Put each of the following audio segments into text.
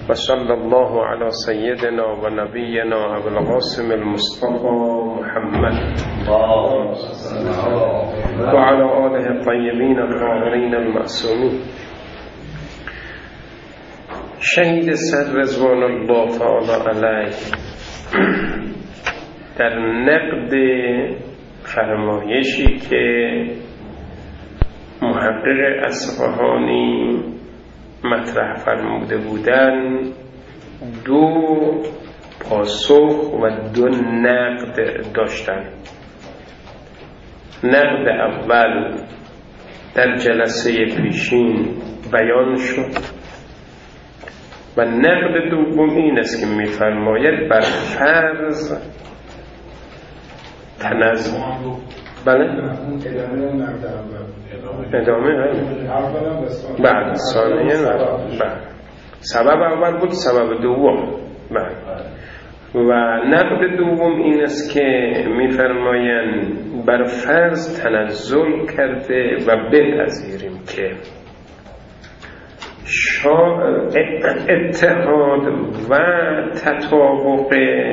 و صلی الله علی سیدنا و نبینا ابو القاسم المصطفى محمد و علی آله الطیبین الطاهرین المعصومین. شهید صدر رضوان الله تعالی علیه در نقد فرمایشی که محقق اصفهانی مطرح فرموده بودند، دو پاسخ و دو نقد داشتند. نقد اول در جلسه پیشین بیان شد و نقد دوم این است که می‌فرماید بر فرض تنزل. بله؟ ادامه بعد ثانیه بعد سبب اول بود، سبب دوم بعد. و نقد دوم این است که می‌فرمایند بر فرض تنزل کرده و بپذیریم که اتحاد و تطابق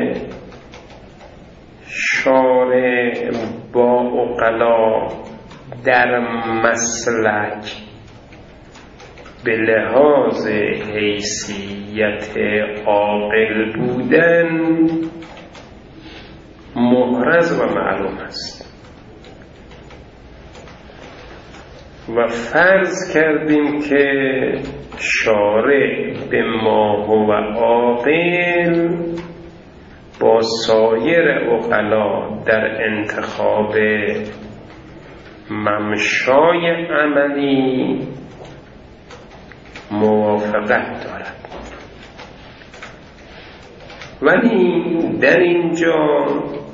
شارع با عقلا در مسلک به لحاظ حیثیت عاقل بودن محرز و معلوم است و فرض کردیم که شارع به ما هو عاقل با سایر عقلا در انتخاب ممشای عملی موافقت دارد. ولی در اینجا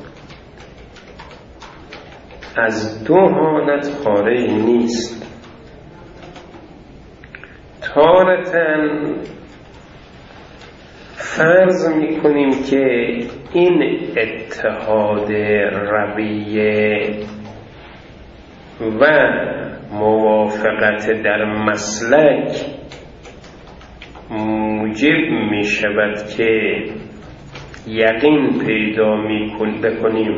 از دو حالت خارج نیست. تارتاً فرض میکنیم که این اتحاد رویه و موافقت در مسلک موجب می شود که یقین پیدا بکنیم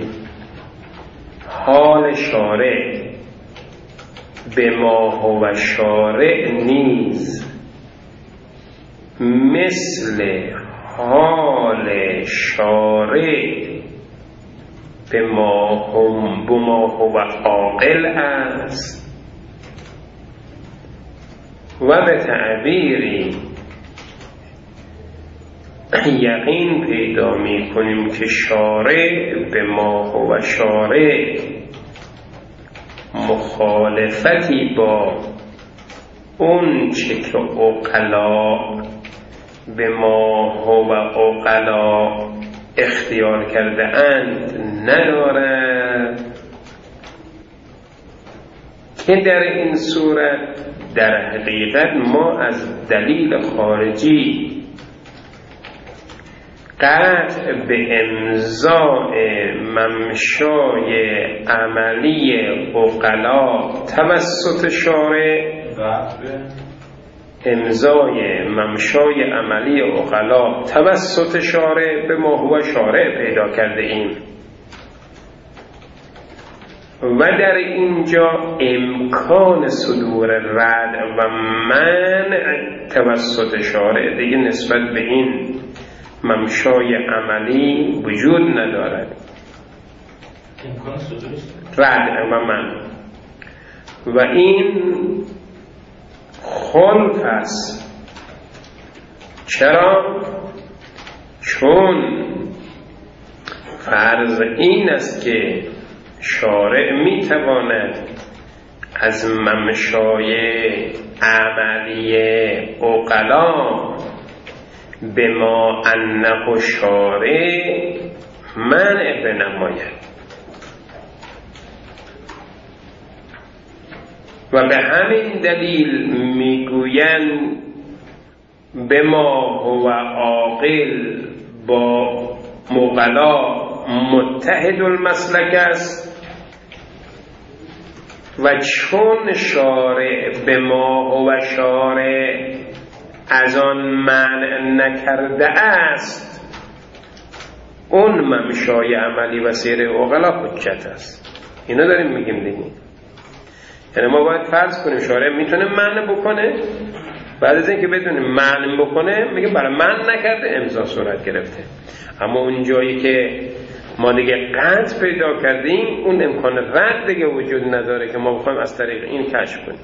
حال شارع به ما هو شارع نیز مثل حال شارع به ما هو عاقل است و به تعبیری یقین پیدا می کنیم که شارع به ما هو شارع مخالفتی با اون چه که عقلا به ما هو عقلا اختیار کرده اند ندارد، که در این صورت در حقیقت ما از دلیل خارجی قطع به امضای ممشای عملی عقلا توسط شارع امضای ممشای عملی عقلا توسط شارع به ما هو شارع پیدا کرده ایم و در اینجا امکان صدور رد و منع توسط شارع دیگه نسبت به این ممشای عملی وجود ندارد. امکان صدور رد و منع و این خلف است. چرا؟ چون فرض این است که شارع میتواند از ممشای عملی عقلا به ما انه شارع منع بنماید و به همین دلیل میگویند به ما هو عاقل با مغلا متحد المسلک است و چون شارع به ما هو شارع از آن منع نکرده است، اون ممشای عملی و سیر عقلا حجت است. اینو داریم میگیم دیگه. یعنی ما باید فرض کنیم شارع میتونه منع بکنه، بعد از اینکه بدونیم منع بکنه میگه برای منع نکرده امضا صورت گرفته. اما اون جایی که ما دیگه قطع پیدا کردیم اون امکان رد دیگه وجود نداره که ما بخوایم از طریق این کشف کنیم.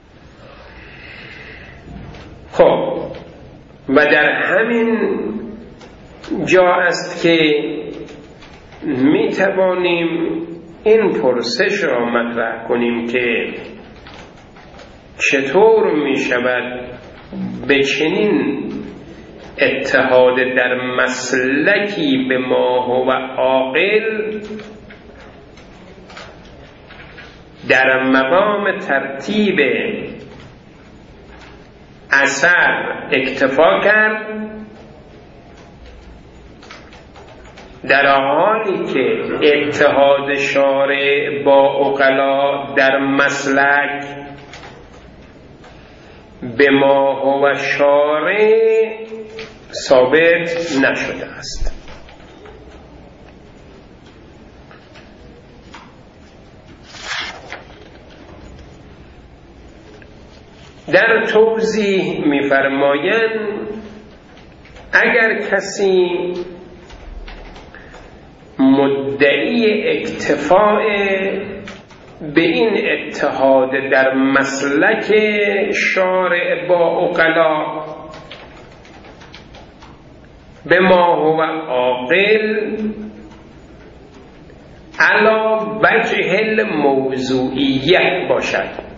خب و در همین جا است که می توانیم این پرسش را مطرح کنیم که چطور می شود به چنین اتحاد در مسلکی به ما و عاقل در مقام ترتیب اثر اکتفا کرد، در حالی که اتحاد شارع با عقلا در مسلک به ما و شارع ثابت نشده است. در توضیح می‌فرمایند اگر کسی مدعی اکتفاء به این اتحاد در مسلک شارع با عقلا به ما هو عاقل علی وجه الموضوعیت باشد،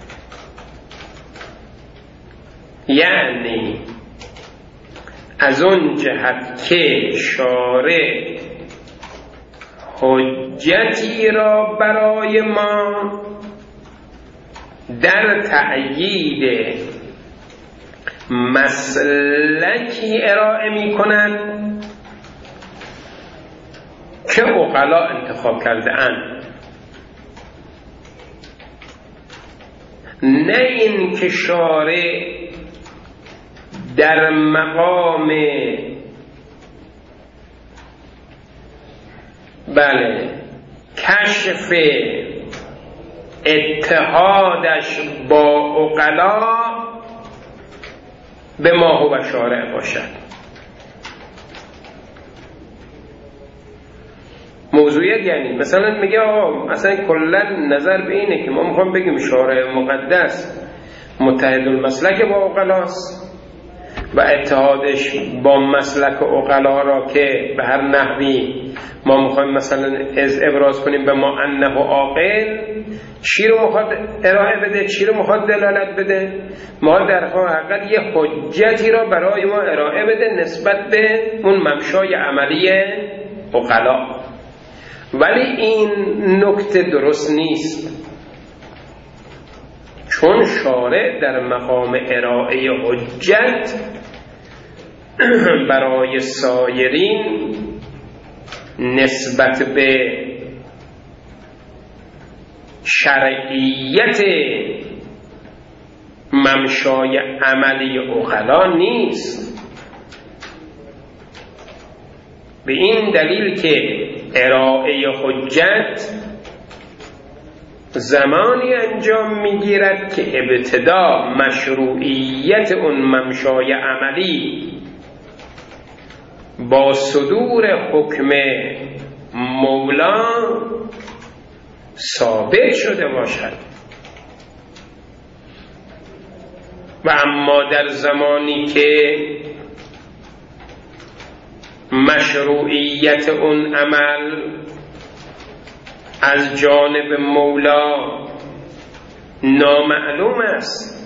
یعنی از اون جهت که شارع حجتی را برای ما در تأیید مسلکی ارائه می کند که عقلا انتخاب کرده اند، نه این که شارع در مقام کشف اتحادش با عقلا به ما و شارع باشد. موضوعیت یعنی مثلا میگه آقا مثلا کلا نظر به اینه که ما میخوام بگیم شارع مقدس متحد المسلک با عقلاست و اتحادش با مسلک عقلا را که به هر نحوی ما میخوایم مثلا ابراز کنیم به ما انه عاقل، چی رو میخواد ارائه بده، چی رو میخواد دلالت بده؟ ما در حقیقت یه حجتی را برای ما ارائه بده نسبت به اون ممشای عملی عقلا. ولی این نکته درست نیست، چون شارع در مقام ارائه حجت برای سایرین نسبت به شرعیت ممشای عملی عقلا نیست. به این دلیل که ارائه حجت زمانی انجام میگیرد که ابتدا مشروعیت اون ممشای عملی با صدور حکم مولا ثابت شده باشد و اما در زمانی که مشروعیت اون عمل از جانب مولا نامعلوم است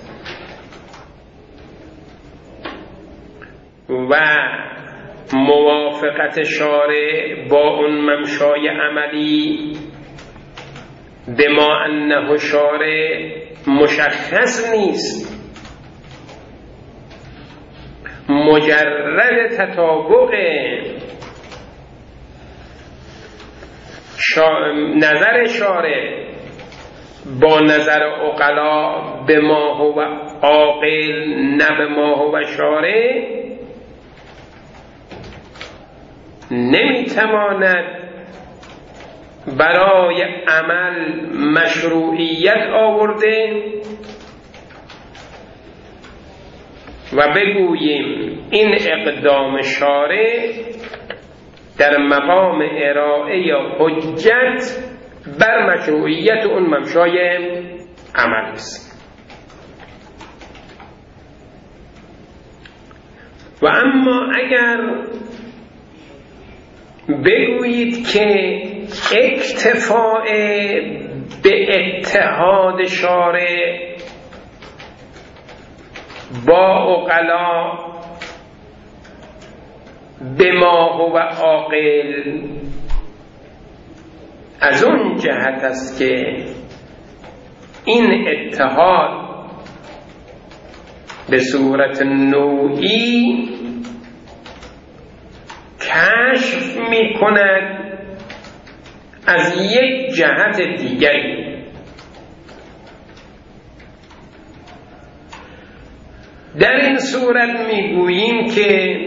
و موافقت شارع با اون ممشای عملی به ما انه شارع مشخص نیست، مجرد تطابق نظر شارع با نظر عقلا به ما هو عاقل نه به ما هو شارع نمیتواند برای عمل مشروعیت آورده و بگوییم این اقدام شارع در مقام ارائه یا حجت بر مشروعیت اون ممشای عمل است. و اما اگر بگویید که اکتفاء به اتحاد شارع با عقلا به ما هو عاقل از اون جهت است که این اتحاد به صورت نوعی کشف می کند از یک جهت دیگری. در این صورت می گوییم که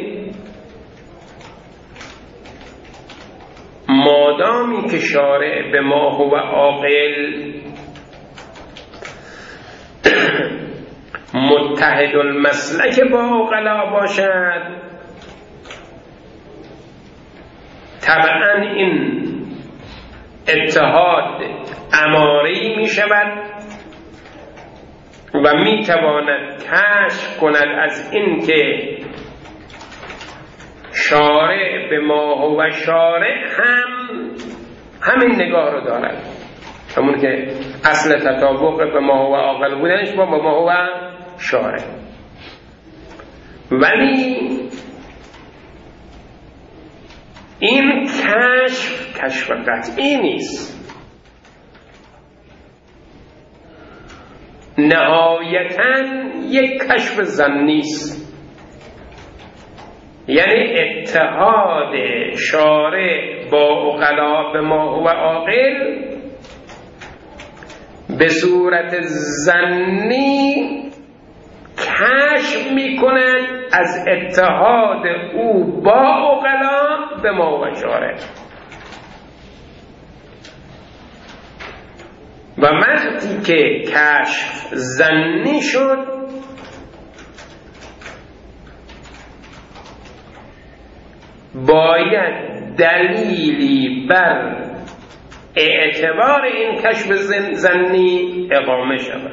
مادامی که شارع به ما هو عاقل متحد المسلک با عقلا باشد، طبعا این اتحاد اماری می شود و می تواند کشف کند از این که شارع به ما هو شارع همین نگاه رو دارد، همون که اصل تطابق به ما هو عاقل بودنش با ما هو شارع. ولی این کشف قطعی نیست، نهایتاً یک کشف ظنی است. یعنی اتحاد شارع با عقلا به ما هو عاقل به صورت ظنی کشف می کند از اتحاد او با عقلا به ما هو شارع. و وقتی که کشف ظنی شد، باید دلیلی بر اعتبار این کشف ظنی اقامه شود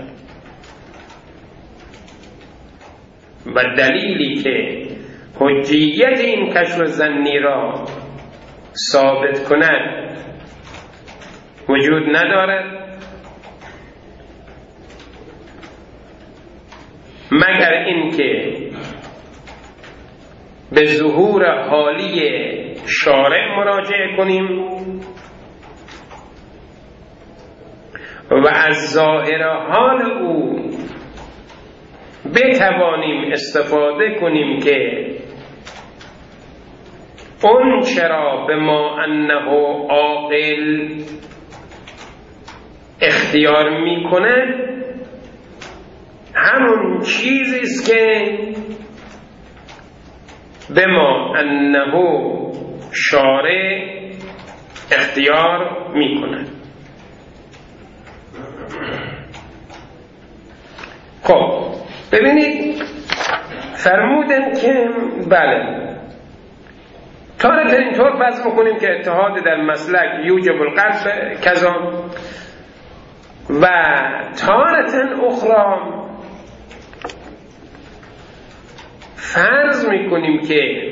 و دلیلی که حجیت این کشف ظنی را ثابت کند وجود ندارد مگر اینکه به ظهور حالی شارع مراجعه کنیم و از ظاهر حال او بتوانیم استفاده کنیم که اون چرا به ما انه عاقل اختیار می کند همون چیزی است که به ما انه شارع اختیار می کند. خب ببینید فرمودن که بله تارة اینطور فرض میکنیم که اتحاد در مسلک یوجب القطع کذا و تارة اخرى فرض میکنیم که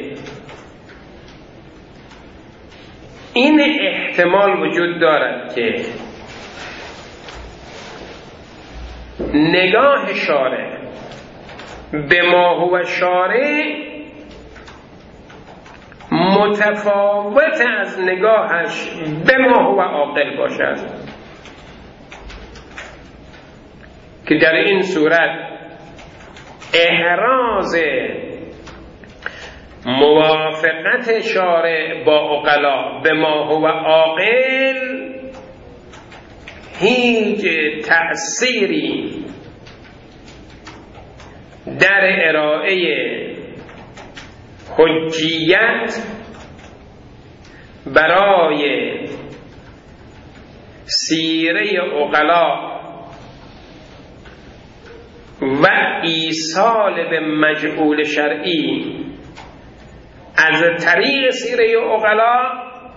این احتمال وجود دارد که نگاه شارع به ما هو شارع متفاوت از نگاهش به ما هو عاقل باشد که در این صورت احراز موافقت شارع با عقلا به ما هو عاقل هیچ تأثیری در ارائه حجیت برای سیره عقلا و ایصال به مجهول شرعی از طریق سیره عقلا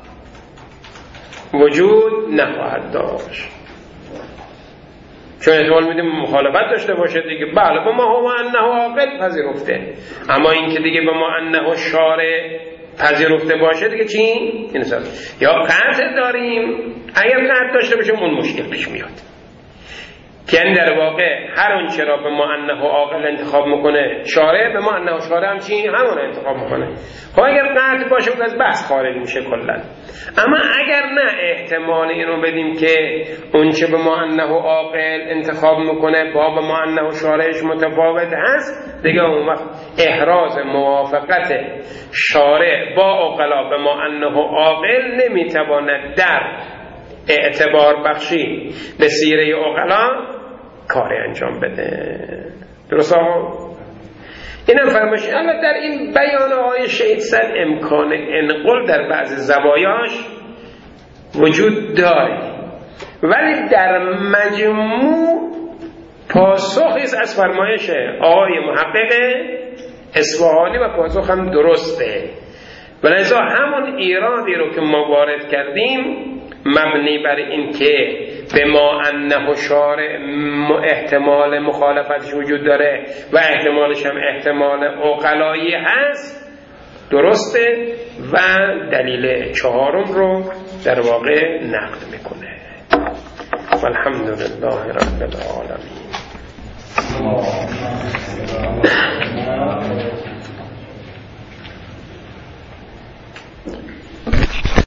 وجود نخواهد داشت. چون احتمال میدیم مخالفت داشته باشه دیگه. بله به ما هو انه عاقل پذیرفته، اما این که دیگه به ما انه شارع پذیرفته باشه دیگه چی؟ یا قطع داریم، اگر قطع داشته باشه اون مشکل پیش میاد که این در واقع هر اون چرا به ما انه عاقل انتخاب میکنه شارع، به ما انه شارع هم چی؟ همون انتخاب میکنه. خب اگر قطع باشه اون از بحث خارج میشه کلا. اما اگر نه احتمال اینو بدیم که اون چه به ما انه عاقل انتخاب میکنه با به ما انه شارعش متفاوت هست، دیگه اون وقت احراز موافقت شارع با عقلا به ما انه عاقل نمیتواند در اعتبار بخشی به سیره عقلا کاری انجام بده. درست آقا؟ اینم فرمایش. اما در این بیانهای شهید صد امکان انقل در بعض زوایاش وجود داره، ولی در مجموع پاسخی از فرمایش آقای محقق اصفهانی و پاسخ هم درسته. ولذا همون ایرادی رو که ما وارد کردیم مبنی بر این که به ما انه شارع احتمال مخالفتش وجود داره و احتمالش هم احتمال عقلایی هست درسته و دلیل چهارم رو در واقع نقد میکنه. والحمدلله رب العالمین.